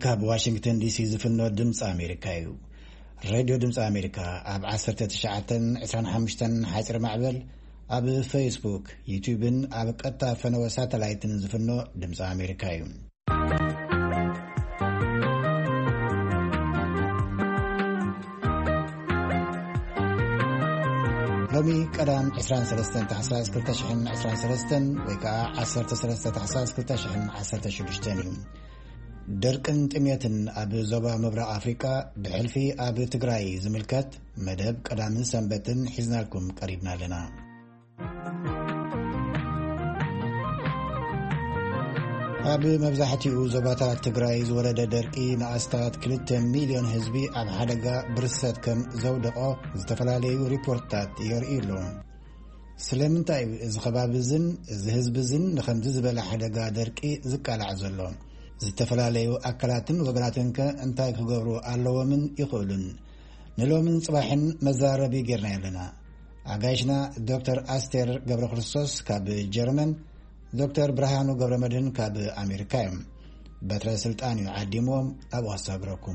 ካብ ዋሽንግተን ዲሲ ዝፍኖ ድምፂ ኣሜሪካ እዩ። ሬድዮ ድምፂ ኣሜሪካ ኣብ 1925 ሓፂር ማዕበል ኣብ ፌስቡክ ዩቲዩብን ኣብ ቀጥታ ፈነወ ሳተላይትን ዝፍኖ ድምፂ ኣሜሪካ እዩ። ሎሚ ቀዳም 23 ታሕሳስ 2023 ወይ ከዓ 13 ታሕሳስ 2016 እዩ። ደርቅን ጥሜትን ኣብ ዞባ ምብራቕ ኣፍሪካ ብሕልፊ ኣብ ትግራይ ዝምልከት መደብ ቀዳምን ሰንበትን ሒዝናልኩም ቀሪብና ኣለና። ኣብ መብዛሕትኡ ዞባታት ትግራይ ዝወረደ ደርቂ ንኣስታት 2 ሚልዮን ህዝቢ ኣብ ሓደጋ ብርሰት ከም ዘውደቆ ዝተፈላለዩ ሪፖርትታት የርእዩ ኣለዉ። ስለምንታይ እዚ ከባቢዝን እዚ ህዝቢዝን ንከምዚ ዝበለ ሓደጋ ደርቂ ዝቃላዕ ዘሎ? ዝተፈላለዩ ኣካላትን ወገናትን ከ እንታይ ክገብሩ ኣለዎምን ይኽእሉን? ንሎምን ጽባሕን መዛረቢ ጌርና ኣለና። ኣጋይሽና ዶክተር ኣስቴር ገብረ ክርስቶስ ካብ ጀርመን፣ ዶክተር ብርሃኑ ገብረ መድህን ካብ ኣሜሪካ እዮም። በትረ ስልጣን እዩ ዓዲሞም ኣብ ኣሳግረኩም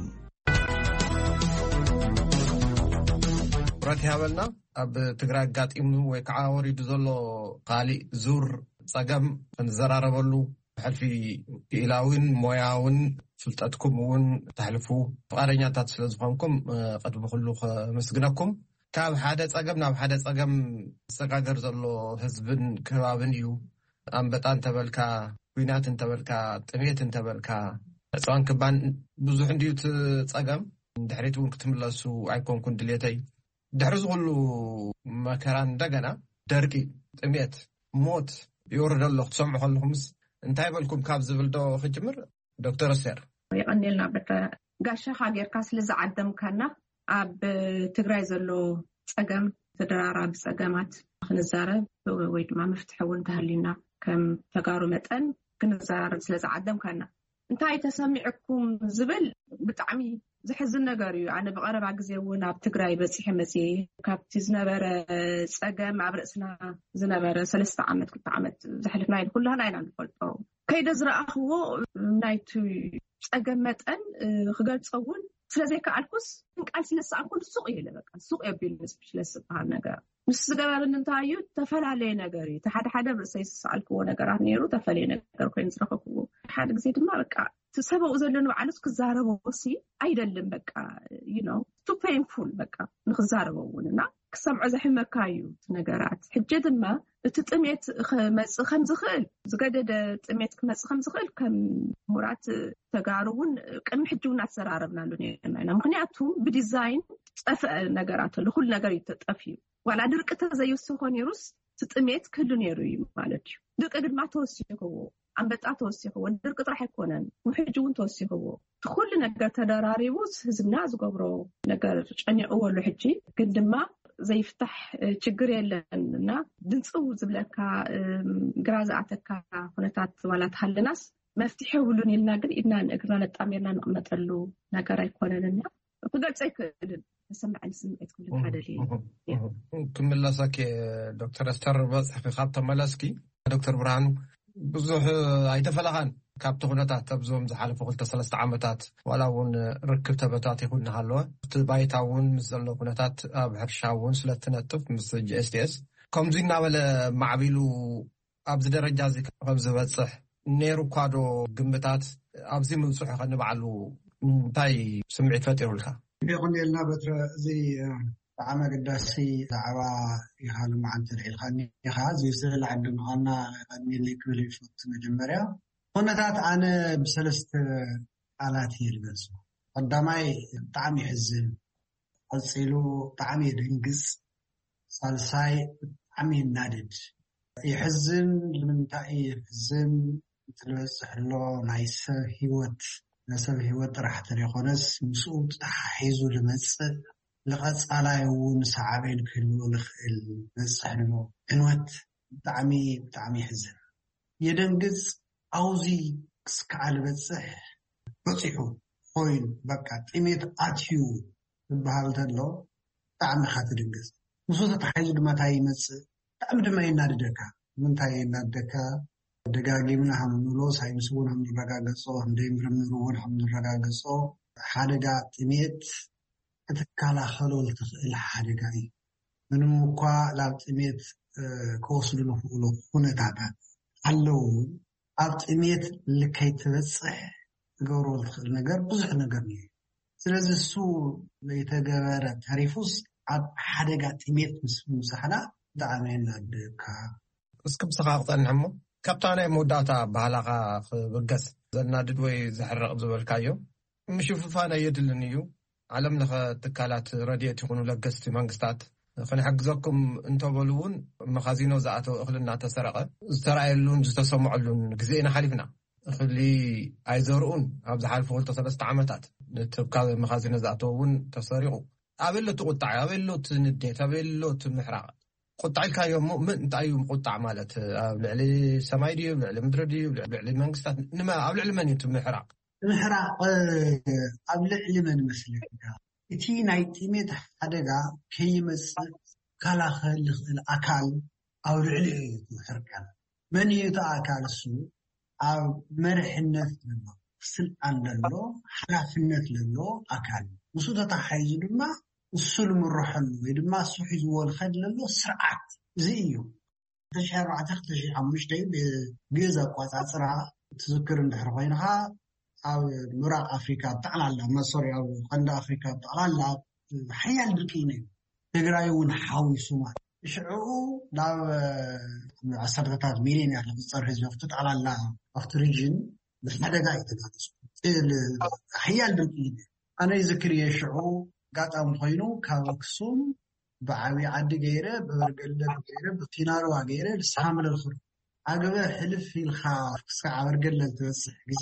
ራት ያበልና ኣብ ትግራይ ኣጋጢሙ ወይ ከዓ ወሪዱ ዘሎ ካሊእ ዙር ፀገም እንዘራረበሉ ሕልፊ ኢላውን ሞያውን ፍልጠትኩም እውን ተሕልፉ ፍቃደኛታት ስለ ዝኾንኩም ቀድሚ ኩሉ ከመስግነኩም። ካብ ሓደ ፀገም ናብ ሓደ ፀገም ዝሰጋገር ዘሎ ህዝብን ከባብን እዩ። ኣንበጣን ተበልካ፣ ኩናትን ተበልካ፣ ጥሜትን ተበልካ፣ እፅዋን ክባን ብዙሕ እንድዩ ፀገም ድሕሪት እውን ክትምለሱ ኣይኮንኩን ድሌተይ። ድሕሪ ዝኩሉ መከራ እንደገና ደርቂ፣ ጥሜት፣ ሞት ይወርድ ኣሎ ክትሰምዑ ከለኹምስ እንታይ በልኩም? ካብ ዝብልዶ ክጅምር ዶክተር ኣስቴር ይቀኒልና በተ ጋሻኻ ጌርካ ስለ ዝዓደምካና ኣብ ትግራይ ዘሎ ፀገም ተደራራቢ ፀገማት ክንዛረብ ወይ ድማ መፍትሒ እውን ተሃሊና ከም ተጋሩ መጠን ክንዛረብ ስለ ዝዓደምካና እንታይ ተሰሚዕኩም ዝብል ብጣዕሚ ዝሕዝን ነገር እዩ። ኣነ ብቀረባ ግዜ እውን ኣብ ትግራይ በፂሐ መፅእ ካብቲ ዝነበረ ፀገም ኣብ ርእስና ዝነበረ 3 ዓመት 2 ዓመት ዘሕልፍና ኩላና ኢና ንፈልጦ። ከይደ ዝረኣኽዎ ናይቲ ፀገም መጠን ክገልፀውን ስለዘይከኣልኩስ ቃል ስለሰኣንኩን ሱቕ የለ በቃ ሱቕ የቢሉ ስለዝበሃል ነገር ምስ ዝገበርን እንታይ እዩ ተፈላለየ ነገር እዩ። ሓደ ብርእሰይ ዝሰኣልክዎ ነገራት ነይሩ ተፈላለየ ነገር ኮይኑ ዝረኸብክዎ ሓደ ግዜ ድማ በቃ ተሰበው ዘለኑ ባዕሉስ ክዛረበውሲ አይደለም በቃ too painful በቃ ንክዛረበውና ክሰምዖ ዘሕመካ እዩ ነገራት። ሕጂ ድማ እቲ ጥሜት ክመጽእ ከም ዝኽእል ዝገደደ ጥሜት ክመጽእ ከም ዝኽእል ከም ሙራት ተጋሩውን ቅድሚ ሕጂ እውን ኣሰራረብናሉ ነይርና። ምክንያቱ ብዲዛይን ጠፍአ ነገራት ኣሎ ኩሉ ነገር ይተጠፍዩ ዋላ ድርቂ ተዘይውስኮ ነይሩስ ጥሜት ክህሉ ነይሩ እዩ ማለት እዩ። ድርቂ ድማ ተወሲኽዎ ኣንበጣ ተወሲኽዎ ድርቂ ጥራሕ ኣይኮነን ውሕጂ እውን ተወሲኽዎ ኩሉ ነገር ተደራሪቡ ህዝብና ዝገብሮ ነገር ጨኒዕዎሉ ሕጂ ግን ድማ ዘይፍታሕ ችግር የለንና ድንፅው ዝብለካ ግራ ዝኣተካ ኩነታት ዋላ ተሃልናስ መፍትሒ ውሉን ኢልና ግን ኢድና ንእግርና ነጣሚርና ንቕመጠሉ ነገር ኣይኮነንና ክገልፀ ይክእልን ሰማዕን ስምዒት ኩሉ ሓደ ልዩ ክምለሰኪ ዶክተር ኣስቴር በፅሕፊ ካብ ተመለስኪ ዶክተር ብርሃኑ ብዙሕ ኣይተፈለኻን ካብቲ ኩነታት ኣብዞም ዝሓለፉ 2-3 ዓመታት ዋላ እውን ርክብ ተበታት ይኹን ሃለወ እቲ ባይታ እውን ምስ ዘሎ ኩነታት ኣብ ሕርሻ እውን ስለትነጥፍ ምስ GSTS ከምዚ እናበለ ማዕቢሉ ኣብዚ ደረጃ እዚ ከም ዝበፅሕ ነይሩ ኳዶ ግምታት ኣብዚ ምንፅሑ ከንበዓሉ እንታይ ስምዒት ፈጢሩልካ? ይኹንልና በትረ እዚ ብጣዕሚ ኣገዳሲ ዛዕባ ይሃሉ መዓልቲ ልዒልካኒ ኢኻ ዝስእል ዓድምኻና ቀድሚለይ ክብል ይፈቱ። መጀመርያ ኩነታት ኣነ ብሰለስተ ቃላት ይልገፁ። ቀዳማይ ብጣዕሚ ይሕዝን፣ ቀፂሉ ብጣዕሚ የደንግፅ፣ ሳልሳይ ብጣዕሚ ይናድድ። ይሕዝን ንምንታይ ይሕዝን ትልበፅሕሎ ናይ ሰብ ሂወት ነሰብ ሂወት ጥራሕ ተይኮነስ ምስኡ ተተሓሒዙ ልመፅእ ንቐፃላይ እውን ሰዓበን ክህልዎ ንኽእል በፅሕንሞ ዕንወት ብጣዕሚ ይሕዝን፣ የደንግፅ። ኣውዚ ክስከዓል በፅሕ በፂሑ ኮይኑ በቃ ጥሜት ኣትዩ ዝበሃል ተሎ ብጣዕሚ ካ ትድንግፅ። ንሱ ተተሓሒዙ ድማ እንታይ ይመፅእ ብጣዕሚ ድማ ይናድደካ። ምንታይ ይናድደካ? ደጋጊምና ሓምኑሎ ሳይንስ እውን ሓምንረጋገጾ እንደይ ምርምር እውን ሓምንረጋገጾ ሓደጋ ጥሜት እትከላኸሎ ልትኽእል ሓደጋ እዩ ምንም እኳ ላብ ጥሜት ክወስዱ ዝኽእሉ ኩነታታት ኣለዉ ኣብ ጥሜት ልከይትበፅሕ ዝገብሮ ዝኽእል ነገር ብዙሕ ነገር እዩ ስለዚ እሱ ዘይተገበረ ተሪፉስ ኣብ ሓደጋ ጥሜት ምስ ምብፃሕና ብጣዕሚ የናድካ እስኪ ብስኻ ክፀንሕ እሞ ካብታ ናይ መወዳእታ ባህላኻ ክብገስ ዘናድድ ወይ ዘሕርቕ ዝበልካዮ ምሽፍፋን ኣየድልን እዩ ዓለም ለኸ ትካላት ረድኤት ይኹኑ ለገስቲ መንግስታት ክንሕግዘኩም እንተበሉ እውን መኻዚኖ ዝኣተወ እኽሊ እናተሰረቐ ዝተረኣየሉን ዝተሰምዐሉን ግዜ ኢና ሓሊፍና እኽሊ ኣይዘርኡን ኣብ ዝሓልፉ 2-3 ዓመታት ንትካል መኻዚኖ ዝኣተወ እውን ተሰሪቑ ኣበሎ ትቁጣዕ ኣበሎ ትንዴት ኣበሎ ትምሕራቕ ቁጣዕ ኢልካዮ እሞ እንታይ እዩ ምቁጣዕ ማለት ኣብ ልዕሊ ሰማይ ድዩ ልዕሊ ምድሪ ድዩ ልዕሊ መንግስታት ንማ ኣብ ልዕሊ መን እዩ ትምሕራቕ ምሕራቕ ኣብ ልዕሊ መን መስለካ እቲ ናይ ጥሜት ሓደጋ ከይመፅእ ከላኸል ዝኽእል ኣካል ኣብ ልዕሊ እዩ ትምሕርቀን መን እዩ እቲ ኣካል እሱ ኣብ መርሕነት ዘሎ ስልጣን ዘሎ ሓላፍነት ዘሎ ኣካል ንሱ ተታሓይዙ ድማ እሱ ልምርሐሉ ወይ ድማ እሱ ሒዝዎ ዝኸድ ዘሎ ስርዓት እዚ እዩ 2004-2005 ብግእዝ ኣቆፃፅራ ትዝክር እንድሕር ኮይንካ ኣብ ምብራቅ ኣፍሪካ ብጠቕላላ መሶሪ ኣብ ቀንዲ ኣፍሪካ ብጠቕላላ ሓያል ድርቂ ነይሩ ትግራይ እውን ሓዊሱ ማለት ሽዑኡ ናብ ዓሰርተታት ሚልዮናት ዝቁፀር ህዝቢ ኣብቲ ጠቕላላ ኣብቲ ሪጅን ብሓደጋ እዩ ተጋገፁ ሓያል ድርቂ ኣነ ይዝክር እየ ሽዑ ጋጣም ኮይኑ ካብ ኣክሱም ብዓብይ ዓዲ ገይረ ብበርገለ ገይረ ብቲናሩዋ ገይረ ልሳምለ ዝኽሩ ኣገበ ሕልፍ ኢልካ ክሳብ በርገለ ትበፅሕ ግዜ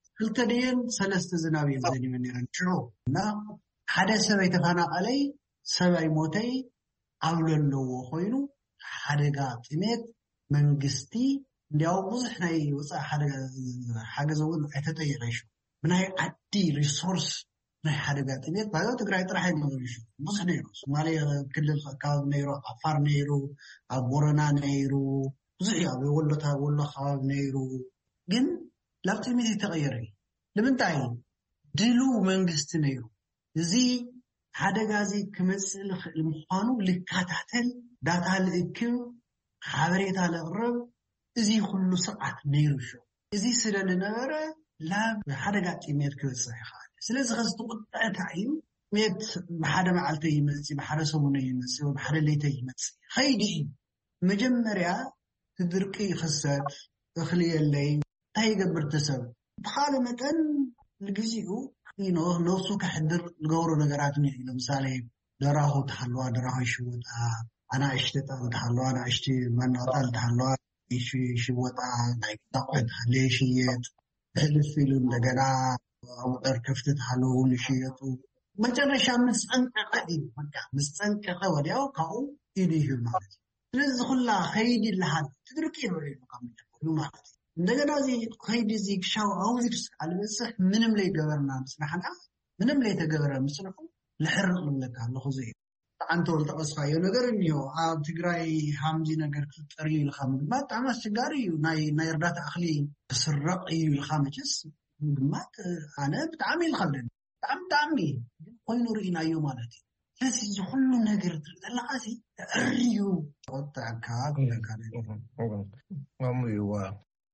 2-3 ዝናብ እዮም ዘንበ ነይረን ሽዑ እና ሓደ ሰብ ኣይተፈናቐለይ ሰብ ኣይሞተይ ኣብ ዘለዎ ኮይኑ ሓደጋ ጥሜት መንግስቲ እንዲያው ብዙሕ ናይ ወፃኢ ሓገዝ እውን ኣይተጠየቐይሹ ብናይ ዓዲ ሪሶርስ ናይ ሓደጋ ጥሜት ባዮ ትግራይ ጥራሕ ይነበሩሽ ብዙሕ ነይሩ ሶማሌ ክልል ከባቢ ነይሩ ዓፋር ነይሩ ኣብ ቦረና ነይሩ ብዙሕ ኣብ ወሎ ከባቢ ነይሩ ግን ላብ ጥሜት የተቐየረ ንምንታይ ድሉ መንግስቲ ነይሩ እዚ ሓደጋ እዚ ክመፅእ ዝኽእል ምዃኑ ልከታተል ዳታ ልእክብ ሓበሬታ ለቕርብ እዚ ኩሉ ስርዓት ነይሩ ሹ እዚ ስለ ዝነበረ ላብ ሓደጋ ጥሜት ክበፅሕ ይኽእል ስለዚ ከስቲ ቁጣዕታ እዩ ጥሜት ብሓደ መዓልተ ይመፅእ ብሓደ ሰሙነ ይመፅእ ብሓደ ለይተ ይመፅእ ኸይዲ እዩ መጀመርያ ትድርቂ ይኽሰት እኽሊ የለይ እንታይ ይገብር ተሰብ ብካልእ መጠን ንግዚኡ ነፍሱ ከሕድር ዝገብሩ ነገራት እዩ ለምሳሌ ደራሁ ተሃለዋ ደራሁ ይሽወጣ ኣናእሽቲ ጣል ተሃለዋ ኣናእሽቲ መናጣል ተሃለዋ ይሽወጣ ናይ ጣቆት ሃለ ይሽየጥ ሕልፍ ኢሉ እንደገና ኣውዕር ከፍቲ ተሃለዉ እውን ይሽየጡ መጨረሻ ምስፀንቀቐ እዩ ምስፀንቀቐ ወዲያው ካብኡ ኢሉ ይህብ ማለት እዩ ስለዚ ኩላ ኸይዲ ለሃድ ትድርቂ ይበሉ ካብ ማለት እዩ እንደገና እዚ ኸይዲ እዚ ክሻው ኣውዚ ክስዓል በፅሕ ምንም ለይገበርና ምስናሕና ምንም ለይተገበረ ምስንሑ ልሕርቕ ልብለካ ኣለኹ እዚ እዩ አንተ ወልተቀስፋዮ ነገር እንዮ ኣብ ትግራይ ሃምዚ ነገር ክፍጠር እዩ ኢልካ ምግማት ብጣዕሚ ኣስቸጋሪ እዩ ናይ እርዳታ እኽሊ ክስረቕ እዩ ኢልካ መቸስ ምግማት ኣነ ብጣዕሚ ይልኸለኒ ብጣዕሚ ኮይኑ ርኢናዮ ማለት እዩ ስለዚ እዚ ኩሉ ነገር ዘለካ ሲ ተዕርዩ ቆጣዕካ ክለካ እዩ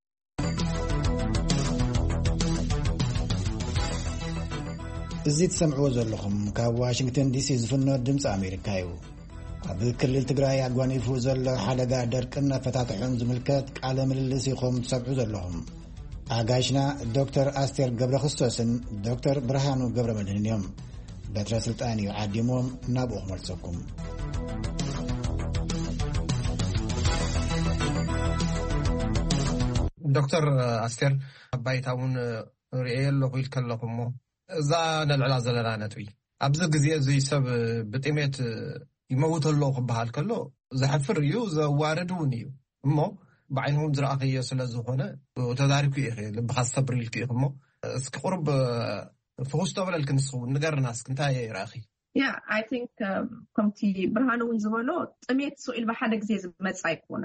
እዚ ትሰምዕዎ ዘለኹም ካብ ዋሽንግተን ዲሲ ዝፍኖ ድምፂ ኣሜሪካ እዩ ኣብ ክልል ትግራይ ኣጓኒፉ ዘሎ ሓደጋ ደርቅን ኣፈታትሑን ዝምልከት ቃለ ምልልስ ኢኹም ትሰምዑ ዘለኹም ኣጋይሽና ዶክተር ኣስቴር ገብረክርስቶስን ዶክተር ብርሃኑ ገብረመድህን እዮም በትረ ስልጣን እዩ ዓዲሞም ናብኡ ክመልሰኩም ዶክተር ኣስቴር ኣባይታ እውን ርአየ ኣለኹ ኢልከለኹም ሞ እዛ ነልዕላ ዘለና ነጥቢ ኣብዚ ግዜ እዚ ሰብ ብጥሜት ይመውት ኣሎ ክበሃል ከሎ ዘሕፍር እዩ ዘዋርድ እውን እዩ እሞ ብዓይንኩም ዝረኣኸዮ ስለ ዝኾነ ተዛሪብኩ ኢኸ ልብኻ ዝሰብር ኢልክ ኢኹ እሞ እስኪ ቁርብ ፍኹስ ተብለልክ ንስኸውን ንገርና እስኪ እንታይ ይረኣኺ I think ከምቲ ብርሃኑ እውን ዝበሎ ጥሜት ስኢል ብሓደ ግዜ ዝመፅእ ኣይኮነን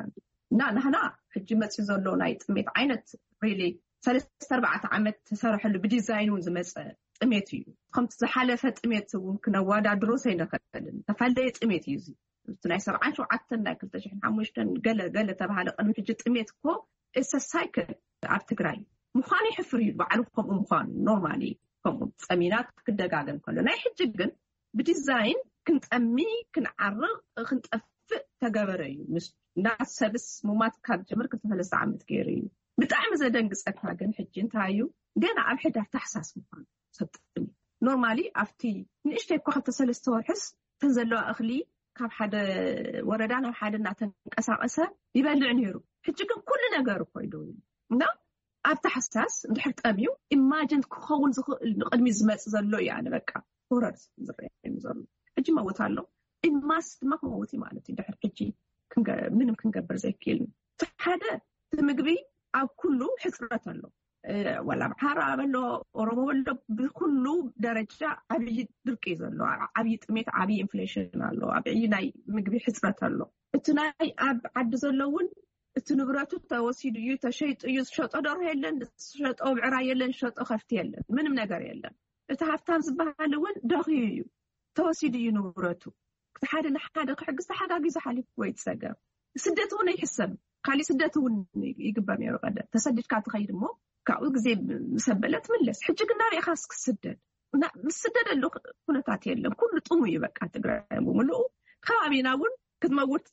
نحنا حجي مصي زلو ناي طميت عينت ريلي 3-4 عامات تسرحلو بديزاين زمص طميت يو كنت زحلفه طميت ممكن وادادرو سينخدن تفلي طميت يزي ناي 77 ناي 2005 قال تبعله قنم حجي طميت كو اس سايكل اب تግራይ مخاني حفري بعلكم مخان نورمالي كم صمينات كدغاغن كله ناي حجي ግን بديزاين كنت امي كنعرق كنطف تغبريو مش ناس سبس مومات كاب جمر كنت 3 عامت غيري بتعم زدنقصك ግን حجي انتايو ገና ኣብ ሕዳር ተحساس مخان ሰጥኒ نورمالي افتي نشتي كو 3 ورحس تنزلوا اخلي ካብ ሓደ ወረዳ ናብ ሓደ እናተንቀሳቀሰ ይበልዕ ነይሩ ሕጂ ግን ኩሉ ነገር ኮይዱ እና ኣብ ተحساس እንድሕር ጠሚዩ ኢማጂን ክኸውን ዝኽእል ቅድሚ ዝመጽ ዘሎ ያነ በቃ ሆረር ዝረአየም ዘሎ ሕጂ መውታሎ ኢማስ ማክሞቲ ማለት እንድሕር ሕጂ ምንም ክንገበር ዘይክእል ሓደ ምግቢ ኣብ ኩሉ ሕጽረት ኣሎ ولا بحارة بلو أوروبا بلو بكل درجة عبي دركي زلوا عبي تميت عبي إنفليشن الله عبي ناي مقبي حسرة الله التناي عد زلون التنبراتو توسيد يو تشيط يو شط أدار هيلن شط أو عراي يلن شط أخفت يلن من نجار يلن التحفتان زبها لون داخيو توسيد يو نبراتو كتحاد نحاد حق حاجة جيز حالي كويت سجى سدته يحسن خالي سدته يقبل ميرو قدر تسدد كات خير مو كاو غزي مسبلت ملس حجي كنا ري خاصك السدد مسدد له كنتات يلم كل طمو يبقى تግራይ ملو خابينا ون كتموت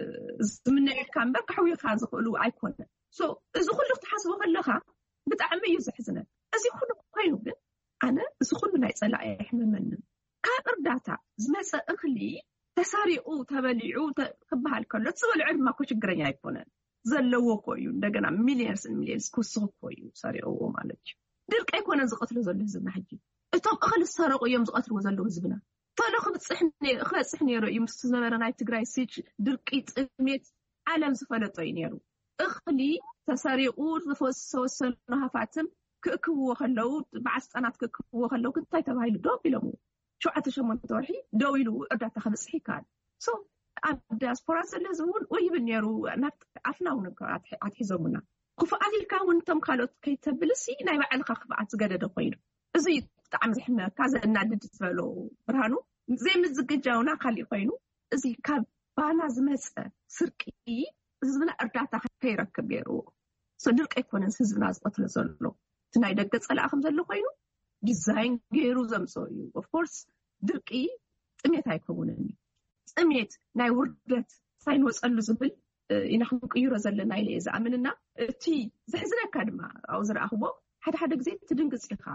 زمنا كامبر كحوي خاز خلو ايكون سو اذا كل تحسبوا خلخا بتعمي يزحزنا ازي كل كاينو ግን انا اذا كل ناي صلاح يحممن كاب ارداتا زمس اخلي تساريو تبليعو تبحال كله تسول عرب ماكو ችግረኛ አይኮነን ዘለዎ ቆዩ እንደገና ሚሊየንስ ኩስኩ ቆዩ ሳሪኦ ማለት ድርቅ አይኮነ ዝቀትሉ ዘሎ ህዝብና ሕጂ እቶም እኽል ሰረቁ እዮም ዝቀትሉ ዘሎ ህዝብና ተለኹ ብጽሕኒ ነይሩ ይምስ ዝነበረ ናይ ትግራይ ሲች ድርቂ ጥሜት ዓለም ዝፈለጦ ነይሩ እኽሊ ተሰሪቁ ዝፈሰሰኑ ሃፋትም ክእክብዎ ከለው ብዓስጠናት ክእክብዎ ከለው እንታይ ተባሂሉ ዶብ ኢሎም 7-8 ወርሒ ደው ኢሉ እርዳታ ከብጽሕ ይካል ሶ الدياسبورا سلزمون ويبنيرو عفنا ونقرات حيزومنا خفعات الكون تم خالوت كي تبلسي ناي بعلق خفعات زقادة قيد زي تعم زحنا كذا النادي تفعلو برهانو زي مزقجاونا خالي قينو زي كابانا زمس سرقي زبنا أرداتا كي ركب يرو صدرك ايكونا سيزبنا زبطل زلو تناي دقت صلاة خمزلو قينو ديزاين غيرو زمسويو of course دركي تميت هايكوونني سميت ناي وردت ساين وصلو زبل إنا خنقيرو زلنا إلي إذا أمننا تي زحزنا كادما أو زرأهو حد غزي تدنقص إخا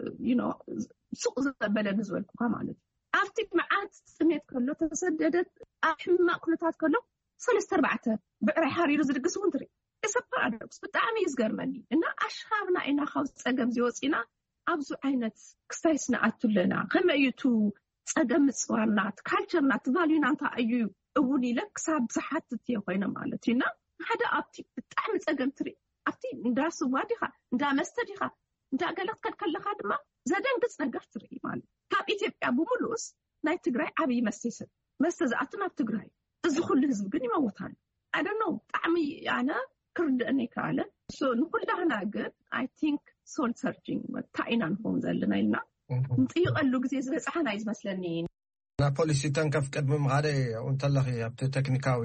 سوق زبلا نزولكو كمالت أفتك معات سميت كله تسددت أحما كلتات كله 3-4 بعري حاريرو زرقسو انتري إسا بارادوكس بتعامي يزقرمني إنا أشخابنا إنا خوز أقام زيوزينا أبزو عينت كستايسنا أتولنا خما يوتو صدم صوارنات كالتشرنات فاليونا انت ايو اوني لك صاب صحات تيوينا مالتينا هذا ابتي بتعم صدم تري ابتي نداس واديخا ندا مستديخا ندا قالت كلخا دما زدان قص ነገር تري مال كاب ኢትዮጵያ بملوس ናይ ትግራይ ዓብይ መስተዛኣትና ትግራይ እዚ ኩሉ ህዝብ ግን ይመውታል I don't know ጣዕሚ ያነ ክርድእኒ ካለ so ንኩላህና ግን I think soul searching ታይናን ሆም ዘለና ኢልና እንጥይቀሉ ግዜ ዝበጽሐና ይመስለኒ ፖሊሲ ተንከፍ ቅድሚ ማደ እንተለኺ ኣብቲ ቴክኒካዊ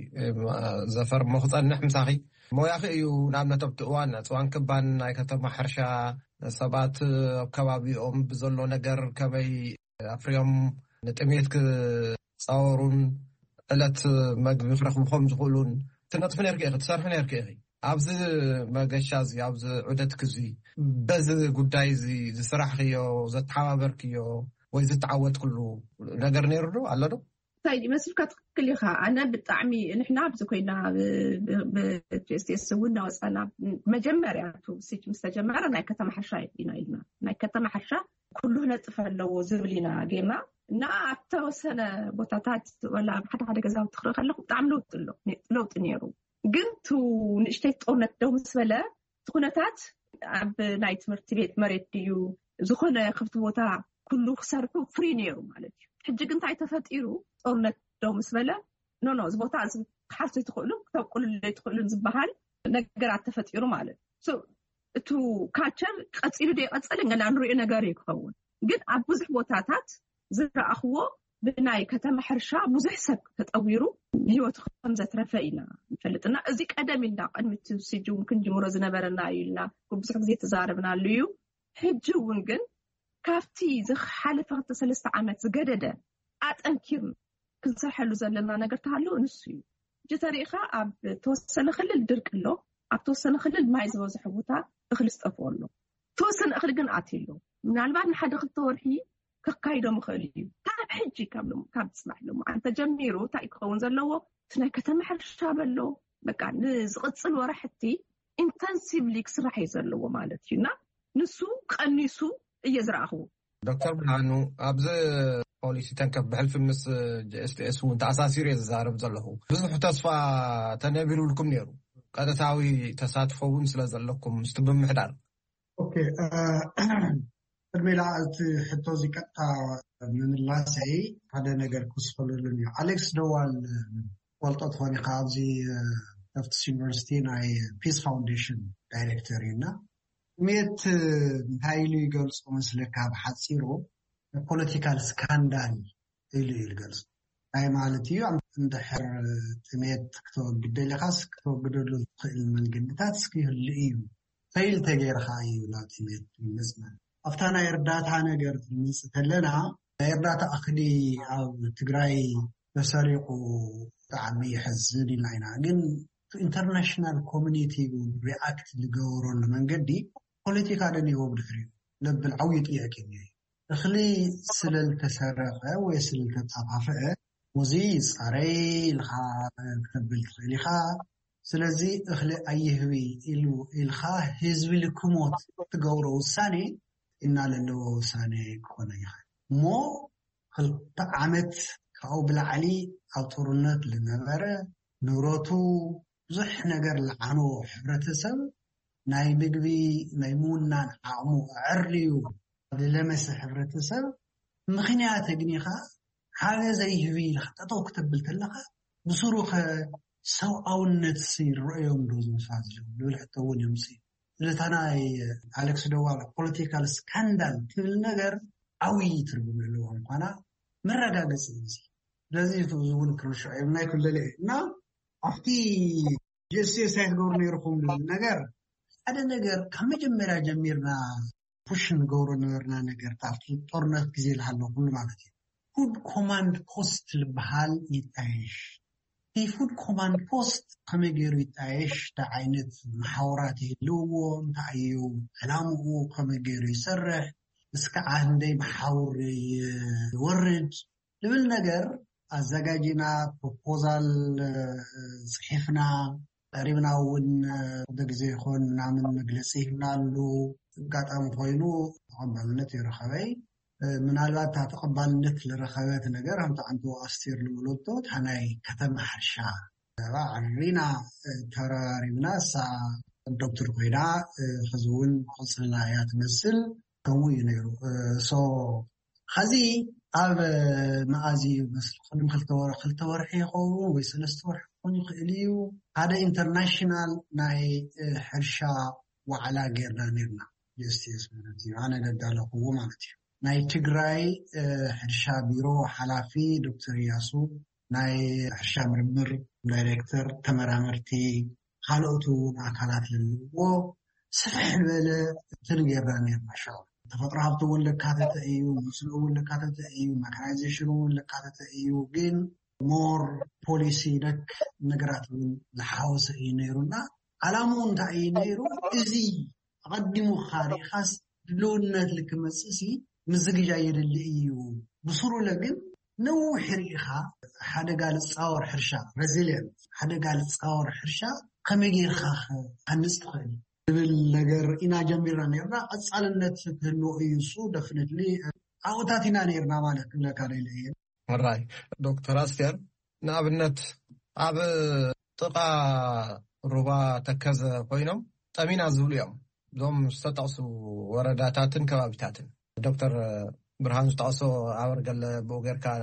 ዘፈር መኽፀንሕ ምሳኺ ሞያኺ እዩ ንኣብነት ኣብቲ እዋን ክባን ናይ ከተማ ሕርሻ ሰባት ኣብ ከባቢኦም ብዘሎ ነገር ከመይ ኣፍርዮም ንጥሜት ክፃወሩን ዕለት መግቢ ክረኽቡ ከም ዝኽእሉን ትነጥፍ ነርኪ ትሰርሕ ነርኪ ኣብዚ መገሻ እዚ ኣብዚ ዑደት ክዚ በዚ ጉዳይ እዚ ዝስራሕዮ ዘተሓባበርክዮ ወይ ዝተዓወት ኩሉ ነገር ነይሩ ዶ ኣሎ ዶ طيب مسلك تقول لي انا بالطعمي نحن عبز كنا بجيس ونا وصلنا مجمرياتو سيت مستجمره ناي كتم حشاي بينا ناي كتم حشا كله نطفلو زبلينا جيما نا توسنا بوتاتات ولا حدا غزاو تخرخ له طعم لوط نيرو قلتو نشتي طونت دو مسفله تخونتات اب ناي تمرت بيت مريت ديو زخونه خفت بوتا كله خسركو فري نيرو مالتي حجي كنت عايته فطيرو طونت دو مسفله نو زبوتا ክሓልቱ ይትኽእሉ ክተብቁሉ ይትኽእሉ ዝበሃል ነገራት ተፈጢሩ ማለት እቱ ካልቸር ቀፂሉ ደይቀፀለና ንሪኦ ነገር ይክኸውን ግን ኣብ ብዙሕ ቦታታት ዝረኣኽዎ ብናይ ከተማ ሕርሻ ብዙሕ ሰብ ተጠዊሩ ህይወቱ ከም ዘትረፈ ኢና ንፈልጥና እዚ ቀደም ኢልና ቅድሚት ሲጁም ክንጅምሮ ዝነበረና ኢልና ብዙሕ ግዜ ተዛረብናሉ እዩ ሕጂ እውን ግን ካብቲ ዝሓለፈ 3 ዓመት ዝገደደ ኣጠንኪር ክንሰርሐሉ ዘለና ነገር ተሃልዩ ንሱ እዩ ጅተሪኢኻ ኣብ ተወሰነ ክልል ድርቅ ኣሎ ኣብ ተወሰነ ክልል ማይ ዝበዝሖ ቦታ እኽሊ ዝጠፍኦ ኣሎ ተወሰነ እኽሊ ግን ኣትይሉ ምናልባት ንሓደ 2 ወርሒ ክካይዶም ይኽእል እዩ ካብ ሕጂ ካብ ትስማዕሎም አንተ ጀሚሩ እንታይ ክኸውን ዘለዎ ናይ ከተማ ሕርሻ በሎ በቃ ንዝቕፅል ወርሕቲ ኢንተንሲቭሊ ክስራሕ እዩ ዘለዎ ማለት እዩና ንሱ ቀኒሱ እየ ዝረኣኽዎ ዶክተር ብርሃኑ ኣብዚ ፖሊሲ ተንከፍ ብሕልፊ ምስ ጂኤስቲኤስ እውን ተኣሳሲሩ እየ ዝዛረብ ዘለኹ ብዙሕ ተስፋ ተነቢሩልኩም ነይሩ ቀጥታዊ ተሳትፎ እውን ስለ ዘለኩም ምስቲ ብምሕዳር ኦኬ ቅድሜ እቲ ሕቶ እዚ ቀጥታ ምምላሰይ ሓደ ነገር ክስፈለሉን እዩ ኣሌክስ ደዋል ፈልጦ ትኾን ኢኻ ኣብዚ ኣፍትስ ዩኒቨርሲቲ ናይ ፒስ ፋውንዴሽን ዳይሬክተር እዩና ሜት እንታይ ኢሉ ይገልፁ መስለካ ብሓፂሩ ፖለቲካል ስካንዳል ኢሉ ይገልፁ ናይ ማለት እዩ እንድሕር ትሜት ክትወግድ ደሊኻስ ክትወግደሉ ዝኽእል መንገድታት ክህሉ እዩ ፈይል ተገይርካ እዩ ናብ ትሜት ይመስል ኣብታ ናይ እርዳታ ነገር ትምፅእ ከለና ናይ እርዳታ እኽሊ ኣብ ትግራይ ተሰሪቁ ብጣዕሚ ይሕዝን ኢልና ኢና ግን ኢንተርናሽናል ኮሚኒቲ ሪኣክት ዝገብረሉ መንገዲ ፖለቲካ ደንይዎ ብድሕሪኡ ለብል ዓብዪ ጥያቄ እዩ እኽሊ ስለልተሰረቀ ወይ ስለልተጣፋፍዐ ሙዚ ፃረይ ኢልካ ክትብል ትኽእል ኢኻ ስለዚ እኽሊ ኣይህቢ ኢልካ ህዝቢ ልክሞት ትገብሮ ውሳኔ ኢና ለለዎ ውሳኔ ክኾነ ይኽእል እሞ 2 ዓመት ካብኡ ብላዕሊ ኣብ ጦርነት ዝነበረ ንብረቱ ብዙሕ ነገር ዝዓኖ ሕብረተሰብ ናይ ምግቢ ናይ ምውናን ዓቕሙ ዕርልዩ ዝለመሰ ሕብረተሰብ ምክንያት እግኒኻ ሓገዝ ዘይህቢ ኢልካ ጠጠው ክትብል ከለካ ብስሩኸ ሰብኣውነት ይረአዮም ዶ ዝምሳት ዝብል ሕቶ እውን የምፅእ ስለታ ናይ ኣሌክስ ደዋል ፖለቲካል ስካንዳል ትብል ነገር ዓብዪ ትርጉም ዘለዎ ምኳና መረጋገፂ እዚ ስለዚ እውን ክርሽዑ ናይ ኩለለ እና ኣብቲ ጂኤስቲኤስ ትገብሩ ነይርኩም ዝብል ነገር ሓደ ነገር ካብ መጀመርያ ጀሚርና ፑሽ ንገብሮ ነበርና ነገር ኣብቲ ጦርነት ግዜ ዝሃሎ ኩሉ ማለት እዩ ፉድ ኮማንድ ፖስት ዝበሃል ይጣየሽ እቲ ፉድ ኮማንድ ፖስት ከመይ ገይሩ ይጣየሽ እንታይ ዓይነት ማሕበራት ይህልውዎ እንታይ እዩ ዕላምኡ ከመይ ገይሩ ይሰርሕ እስካዕ ክንደይ ማሕበር ይወርድ ዝብል ነገር ኣዘጋጂና ፕሮፖዛል ፅሒፍና ቀሪብና እውን ብግዜ ይኹን ምናምን መግለፂ ይህብናሉ ኣጋጣሚ ኮይኑ ተቐባልነት ይረኸበይ ምናልባት ተቐባልነት ዝረኸበት ነገር ከምቲ ዓንቶ ኣስቴር ዝብለቶ እታ ናይ ከተማ ሕርሻ ዓሪና ተራሪብና እሳ ዶክተር ኮይና ሕዚ እውን ቅፅልና እያ ትመስል ከምኡ እዩ ነይሩ ሕዚ ኣብ መዓዝ መስሊ ቅድሚ 2 ወርሒ ይኸውን ወይ 3 ወርሒ ክኾን ይኽእል እዩ ሓደ ኢንተርናሽናል ናይ ሕርሻ ዋዕላ ጌርና ነርና ጂኤስቲኤስ ማለት እዩ ኣነ ዘዳለኽዎ ማለት እዩ ናይ ትግራይ ሕርሻ ቢሮ ሓላፊ ዶክተር ኢያሱ ናይ ሕርሻ ምርምር ዳይሬክተር ተመራመርቲ ካልኦቱ ኣካላት ዘለዎ ስፍሕ ዝበለ ትንጌርና ነርና ሻው ተፈጥሮ ሃብቲ እውን ለካተተ እዩ መስኖ እውን ለካተተ እዩ መካናይዜሽን እውን ለካተተ እዩ ግን ሞር ፖሊሲ ነክ ነገራት እውን ዝሓወሰ እዩ ነይሩና ዓላምኡ እንታይ እዩ ነይሩ እዚ ኣቐዲሙ ካሪኻስ ድልውነት ልክመፅሲ ምዝግጃ የድሊ እዩ ብስሩለ ግን ነዊሕ ርኢኻ ሓደጋ ዝፃወር ሕርሻ ሬዚልየንት ሓደጋ ዝፃወር ሕርሻ ከመይ ጌርካ ከንፅ ትኽእል ዝብል ነገር ኢና ጀሚርና ነርና ቀፃልነት ክህልዎ እዩ እሱ ደፍኒትሊ ኣብኡታት ኢና ነርና ማለት ክብለካ ደኢለ እየ ራይ ዶክተር ኣስቴር ንኣብነት ኣብ ጥቓ ሩባ ተከዘ ኮይኖም ጠሚና ዝብሉ እዮም እዞም ዝተጠቕሱ ወረዳታትን ከባቢታትን ዶክተር ብርሃኑ ዝተቐሶ ኣበርገለ ብኡ ጌርካ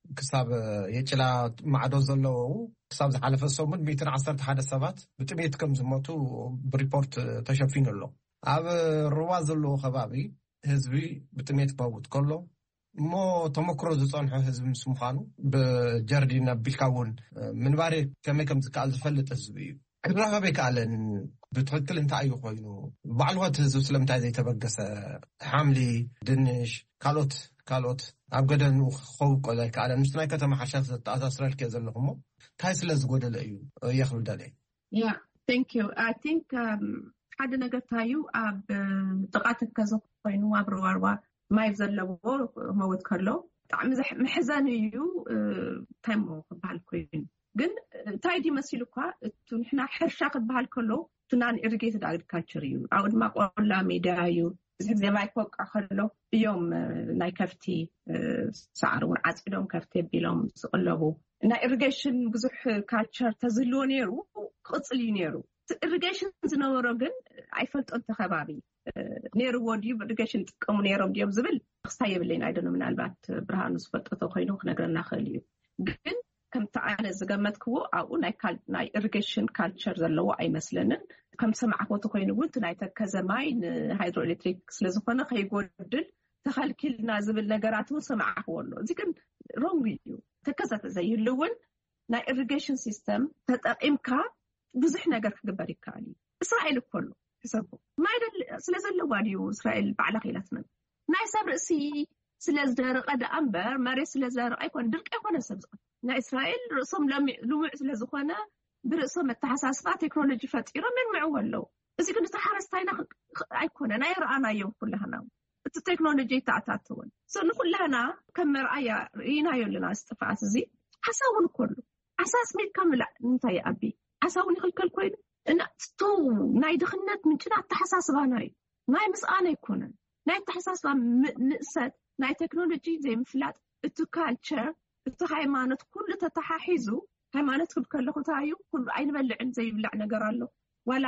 ክሳብ የጭላ ማዕዶ ዘለዎ ክሳብ ዝሓለፈ ሰሙን 111 ሰባት ብጥሜት ከም ዝሞቱ ብሪፖርት ተሸፊኑ ኣሎ ኣብ ሩባ ዘለዎ ከባቢ ህዝቢ ብጥሜት ክመውት ከሎ እሞ ተመክሮ ዝፀንሖ ህዝቢ ምስ ምዃኑ ብጀርዲን ኣቢልካ እውን ምንባሬ ከመይ ከም ዝከኣል ዝፈልጥ ህዝቢ እዩ ክራኸበ ይከኣለን ብትክክል እንታይ እዩ ኮይኑ ባዕልዎት ህዝቢ ስለምንታይ ዘይተበገሰ ሓምሊ ድንሽ ካልኦት ኣብ ገደን ክኸውቆል ኣይከኣለን ምስቲ ናይ ከተማ ሓሻት ዝተኣሳስረልክ ዘለኹሞ እንታይ ስለ ዝጎደለ እዩ የኽብል ደለየ ቴንክ ዩ ኣይ ቲንክ ሓደ ነገር ታዩ ኣብ ጥቃት ከዘ ኮይኑ ኣብ ሩባ ማይ ዘለዎ መወት ከሎ ብጣዕሚ ምሕዘን እዩ ታይም ክበሃል ኮይኑ ግን እንታይ ዲመሲሉ እኳ እቱ ንሕና ሕርሻ ክበሃል ከሎ ትናን ኢሪጌትድ ኣግሪካልቸር እዩ ኣብ ድማ ቆላ ሜዳ እዩ እዚ ግዜ ማይ ክወቃ ከሎ እዮም ናይ ከፍቲ ሳዕሪ እውን ዓፂዶም ከፍቲ ኣቢሎም ዝቕለቡ ናይ ኢሪጌሽን ብዙሕ ካልቸር ተዝህልዎ ነይሩ ክቕፅል እዩ ነይሩ ኢሪጌሽን ዝነበሮ ግን ኣይፈልጦን ተኸባቢ ነይሩዎ ድዩ ኢሪጌሽን ይጥቀሙ ነይሮም ድዮም ዝብል ክስታይ የብለይን ኣይደኖ ምናልባት ብርሃኑ ዝፈልጦ ኮይኑ ክነግረና ክእል እዩ ግን ከምቲ ኣነ ዝገመትክዎ ኣብኡ ናይ ኢሪጌሽን ካልቸር ዘለዎ ኣይመስለንን ከም ሰማዕክቦት ኮይኑ እውን ናይ ተከዘ ማይ ንሃይድሮ ኤሌክትሪክ ስለዝኾነ ከይጎድል ተኸልኪልና ዝብል ነገራት እውን ሰማዕክቦ ኣሎ እዚ ግን ሮንግ እዩ ተከዘ ዘይህልውን ናይ ኢሪጌሽን ሲስተም ተጠቂምካ ብዙሕ ነገር ክግበር ይከኣል እዩ እስራኤል እኮ ኣሎ ሕሰብኩ ማይ ስለዘለዋ ድዩ እስራኤል ባዕላ ኸይላትነ ናይ ሰብ ርእሲ ስለዝደረቐ ደኣ እምበር መሬት ስለዝደረቐ ኣይኮነ ድርቂ ኣይኮነ ሰብ ናይ እስራኤል ርእሶም ልሙዕ ስለዝኾነ ብርእሶም መተሓሳስባ ቴክኖሎጂ ፈጢሮም የልምዕዎ ኣለው እዚ ግን ተሓረስታይና ኣይኮነ ናይ ረኣናዮም ኩላህና እቲ ቴክኖሎጂ ተኣታትውን ንኩላህና ከም መርኣያ ርኢናዮ ኣለና ዝጥፋኣት እዚ ሓሳውን እኮሉ ሓሳስ ሜድካ ምላእ እንታይ ኣቢ ሓሳውን ይኽልከል ኮይኑ እናቶ ናይ ድኽነት ምንጭና ኣተሓሳስባና እዩ ናይ ምስኣና ኣይኮነን ናይ ተሓሳስባ ንእሰት ናይ ቴክኖሎጂ ዘይምፍላጥ እቲ ካልቸር እቲ ሃይማኖት ኩሉ ተተሓሒዙ ሃይማኖት ክልከለኹ ታዩ ኩሉ ኣይንበልዕን ዘይብላዕ ነገር ኣሎ ዋላ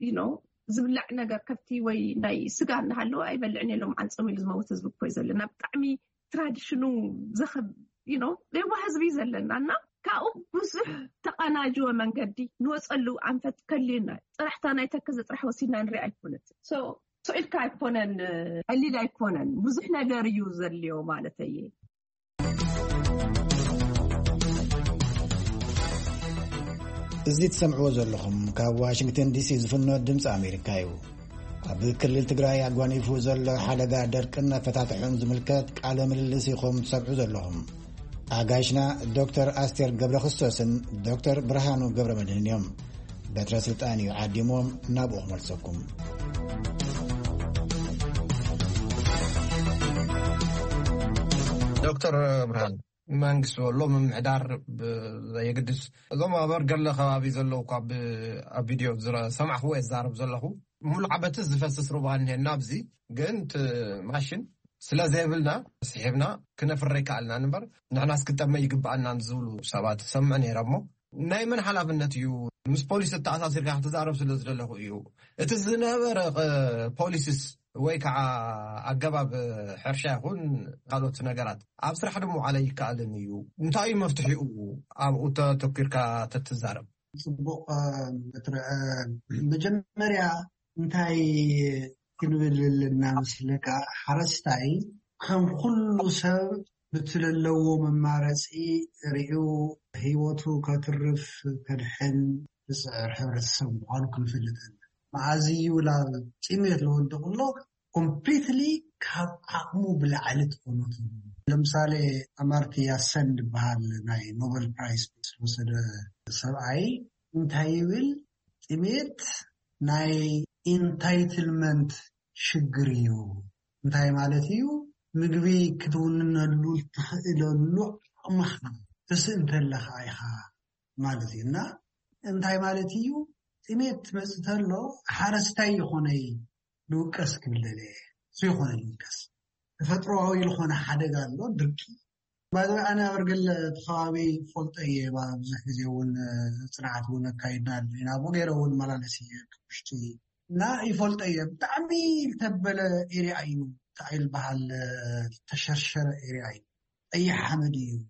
ዝብላዕ ነገር ከፍቲ ወይ ናይ ስጋ እናሃለዎ ኣይበልዕን የሎም ዓንፀም ኢሉ ዝመውት ህዝቢ እኮ እዩ ዘለና ብጣዕሚ ትራዲሽኑ ዘኸብ ደይዋ ህዝቢ ዘለና እና ካብኡ ብዙሕ ተቐናጅወ መንገዲ ንወፀሉ ኣንፈት ከሊና ጥራሕታ ናይ ተከዘ ጥራሕ ወሲድና ንሪኢ ኣይኮነት ስኢልካ ኣይኮነን ቀሊል ኣይኮነን ብዙሕ ነገር እዩ ዘልዮ ማለት እየ እዚ ትሰምዕዎ ዘለኹም ካብ ዋሽንግተን ዲሲ ዝፍኖ ድምፂ ኣሜሪካ እዩ ኣብ ክልል ትግራይ ኣጓኒፉ ዘሎ ሓደጋ ደርቅን ፈታትሑን ዝምልከት ቃለ ምልልስ ኢኹም ትሰምዑ ዘለኹም ኣጋይሽና ዶክተር ኣስቴር ገብረክርስቶስን ዶክተር ብርሃኑ ገብረመድህን እዮም በትረ ስልጣን እዩ ዓዲሞም ናብኡ ክመልሰኩም ዶክተር ብርሃን መንግስት ወሎ ምምሕዳር የግድስ እዞም ኣበርገለ ከባቢ ዘለዉ ካብ ኣብ ቪድዮ ሰማዕኽዎ የዛረብ ዘለኹ ሙሉእ ዓበቲ ዝፈስስ ሩባ እንሄና ኣብዚ ግን ማሽን ስለዘይብልና ስሒብና ክነፍረ ይከኣልና ንበር ንሕና እስክንጠመ ይግባአና ዝብሉ ሰባት ሰምዕ ነይረ እሞ ናይ መን ሓላፍነት እዩ ምስ ፖሊስ ተኣሳሲርካ ክትዛረብ ስለ ዝደለኹ እዩ እቲ ዝነበረ ፖሊስስ ወይ ከዓ ኣገባብ ሕርሻ ይኹን ካልኦት ነገራት ኣብ ስራሕ ድሞ ዓለይ ይከኣልን እዩ እንታይ መፍትሒኡ ኣብኡ ተተኪርካ ተትዛረብ ጽቡቕ በትረ መጀመርያ እንታይ ክንብልልና ምስለካ ሓረስታይ ከም ኩሉ ሰብ ብትለለዎ መማረፂ ርኡ ህይወቱ ከትርፍ ከድሕን ዝፅዕር ሕብረተሰብ ምዃኑ ክንፈልጥን መዓዝ ይውላ ጭሜት ለወድቕሎ ኮምፕሊትሊ ካብ ዓቕሙ ብላዕሊ ትኾኑት ለምሳሌ ኣማርትያ ሰን ዝበሃል ናይ ኖቤል ፕራይስ ዝወሰደ ሰብኣይ እንታይ ይብል ጭሜት ናይ ኢንታይትልመንት ሽግር እዩ እንታይ ማለት እዩ ምግቢ ክትውንነሉ ትኽእለሉ ዓቕምኻ ትስእንተለኻ ኢኻ ማለት እዩ እና እንታይ ማለት እዩ ጭሜት መፅእ ተሎ ሓረስታይ ይኾነይ ንውቀስ ክብለለ እሱ ይኾነ ንውቀስ ተፈጥሮኣዊ ዝኾነ ሓደጋ ኣሎ ድርቂ ባይዘ ኣነ ኣበርገለ ተኸባቢ ፈልጦ እየ ብዙሕ ግዜ እውን ፅንዓት እውን ኣካይድና ኢና ኣብኡ ገይረ እውን መላለስ እየ ውሽጢ እና ይፈልጦ እየ ብጣዕሚ ዝተበለ ኤርያ እዩ እንታይ ዝበሃል ተሸርሸረ ኤርያ እዩ ቀይሕ ሓመድ እዩ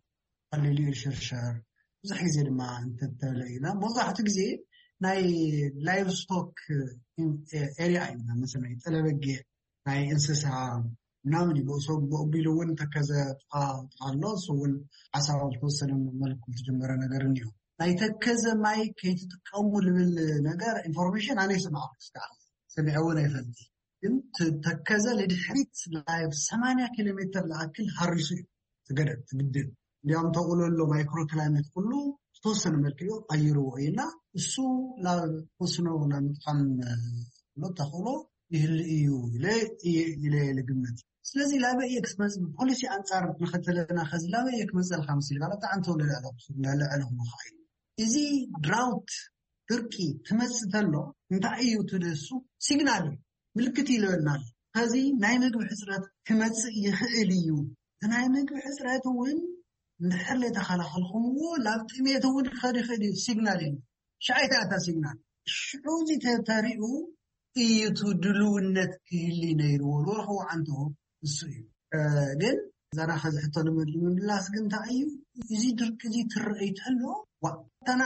قليل الشرشر بزح ጊዜ ድማ እንተተለይና መብዛሕቱ ጊዜ ናይ ላይቭ ስቶክ ኤሪያ ኢና مثلا ጠለበጌ ናይ እንስሳ ምናምን ይቦሶ ቢሉውን ተከዘ ጣሎ ሱውን ዓሳው ተወሰነ መልኩ ተጀመረ ነገር እንዲሁ ናይ ተከዘ ማይ ከይተጠቀሙ ልብል ነገር ኢንፎርሜሽን አኔ ሰማዕስካ ሰሚዐውን አይፈልጥ ግን ተከዘ ለድሕሪት ላይ 80 ኪሎ ሜትር ለአክል ሐሪሱ ተገደት ትግድል እንዲያም ተቆሎሎ ማይክሮ ክላይሜት ሁሉ ተወሰነ መልኩ አይሩ ወይና እሱ ለወስኖ ለምጣም ለተኸሎ ይህል እዩ ለግምት ስለዚህ ላበይ ኤክስፐንስ ፖሊሲ አንፃር መከተለና ከዚ ላበይ ኤክስፐንስ ል50 ጋር ታንቶ ለዓለም ኸይ እዚ ድራውት ትርቂ ተመስተሎ እንታይ እዩ ትደሱ ሲግናል ምልክት ይለናል ከዚ ናይ ምግብ ሕጽረት ክመጽእ ይኽእል እዩ ናይ ምግብ ሕጽረት እውን ንሕርለ ተኸላኸልኹምዎ ላብ ጥሜት እውን ኸዲ ሲግናል እዩ ሻይታ ኣታ ሲግናል ሽዑዚ ተተሪኡ እዩ ድልውነት ክህሊ ነይርዎ ወርኹ ዓንቶ እሱ እዩ ግን ዛና ኸዚ ሕቶ ንምምላስ ግን እንታይ እዩ እዚ ድርቂ እዚ ትርኢት ኣሎ ታና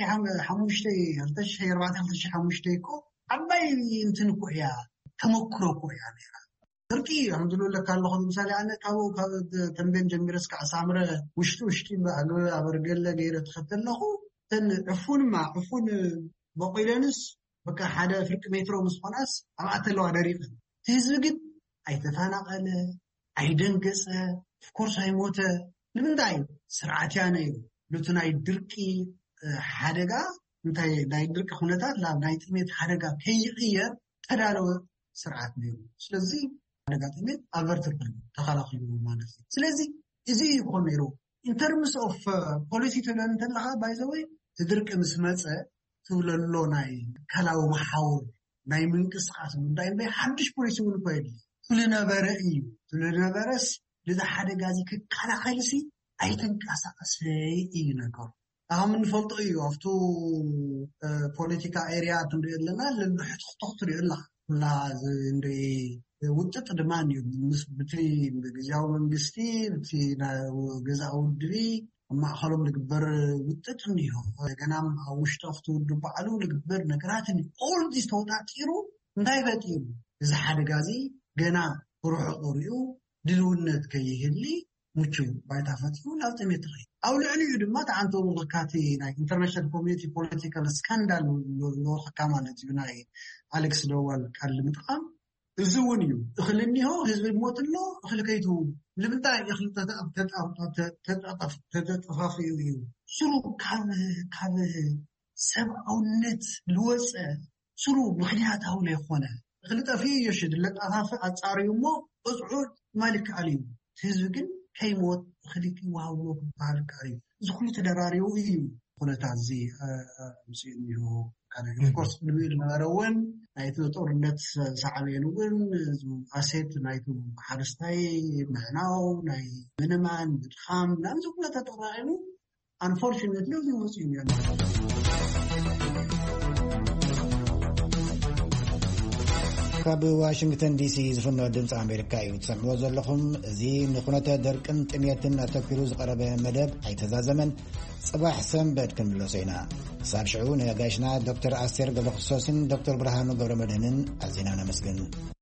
2005 እኮ ዓባይ እንትን እኮ እያ ተመክሮ እኮ እያ ነይራ ድርቂ አልሐምዱሊላህ ካለኹም ምሳሌ ኣነ ካብ ተንቤን ጀሚረስ ከዓ ሳምረ ውሽጢ አበርገለ ገይረ ተኸተለኹ ተን ዕፉን በቆይለንስ በቃ ሓደ ፍርቅ ሜትሮ ምስኾናስ አባተለው አደሪቅ ህዝብ ግን አይተፋናቀለ አይደንገጸ ፍኮርስ አይሞተ ንምንታይ ስርዓት ያነዩ ለቱናይ ድርቂ ሓደጋ እንታይ ናይ ድርቂ ሁነታት ላብ ናይ ጥሜት ሓደጋ ከይቅየር ተዳለወ ስርዓት ነዩ ስለዚህ ሓደጋ ጥሜት አቨርት ተኸላኸሉ ማለት ነው ስለዚህ እዚ ይኮን ነይሩ in terms of policy ተለንተለኻ by the way ድርቂ ምስመጸ ትብለሎ ናይ ከላው መሓውር ናይ ምንቅስቃስ ጉዳይ በይ ሓድሽ ፖሊሲ እውን ኮይል ትልነበረ እዩ ትልነበረስ ለዛ ሓደጋ እዚ ክከላኸልሲ አይተንቀሳቀስ እዩ ነገር አሁን ንፈልጦ እዩ አፍቱ ፖለቲካ ኤሪያ ትንደለና ለሕትኽትኽ ትሪእላ ኩላ እንደ ውጥጥ ድማን እዩ በቲ ግዚያዊ መንግስቲ በቲ ገዛው ድሪ ማእኸሎም ልግበር ውጥጥ እንዲሁ ገናም ውሽጠፍቱ ድባዕሉ ልግበር ነገራትን all this ተወጣጢሩ እንታይ ፈጢሩ እዚ ሓደጋ እዚ ገና ሩሕ ቆሪኡ ድልውነት ከይህሊ ሙቹ ባይታ ፈጢሩ ናብ ጥሜት ትኸይ አው ልዕሊኡ ድማ ተዓንቶ ወካቲ ናይ ኢንተርናሽናል ኮሚኒቲ ፖለቲካል ስካንዳል ለወርካ ማለት እዩ ናይ አሌክስ ዶዋል ቃል ምጥቃም እዙውን እዩ እኽልኒሆ ህዝቢ ሞትሎ እኽል ከይቱ ልምንታይ እኽል ተጠፋፍዩ እዩ ስሩ ካብ ሰብአውነት ልወፀ ስሩ ምክንያታዊ ለይኾነ እኽል ጠፍዩ የሽድ ለጣፋፍ አጻሪዩሞ እጽዑ ማሊክ አልዩ ህዝቢ ግን ከይሞት እኽል ይዋሃብዎ ክበሃል እዩ እዚ ኩሉ ተደራሪቡ እዩ ኩነታት እዚ ምስእኒሁ of course ንብል ነበረውን ናይቱ ጦርነት ሳዕቤንውን አሴት ናይቱ ሓረስታይ መዕናው ናይ ምንማን ብድኻም ናብዚ ኩነታት ተጠራቂሙ unfortunately እዚ ወፂኡ እዩ ካብ ዋሽንግተን ዲሲ ዝፍኖ ድምፂ አሜሪካ እዩ ትሰምዕዎ ዘለኹም እዚ ንኩነተ ደርቅን ጥሜትን አተኪሩ ዝቀረበ መደብ ኣይተዛዘመን صباح ሰንበት ክንብሎስ ኢና ሳብ ሽዑ ነጋሽና ዶክተር አስቴር ገብረክርስቶስን ዶክተር ብርሃኑ ገብረመድህንን አዚና ነመስግን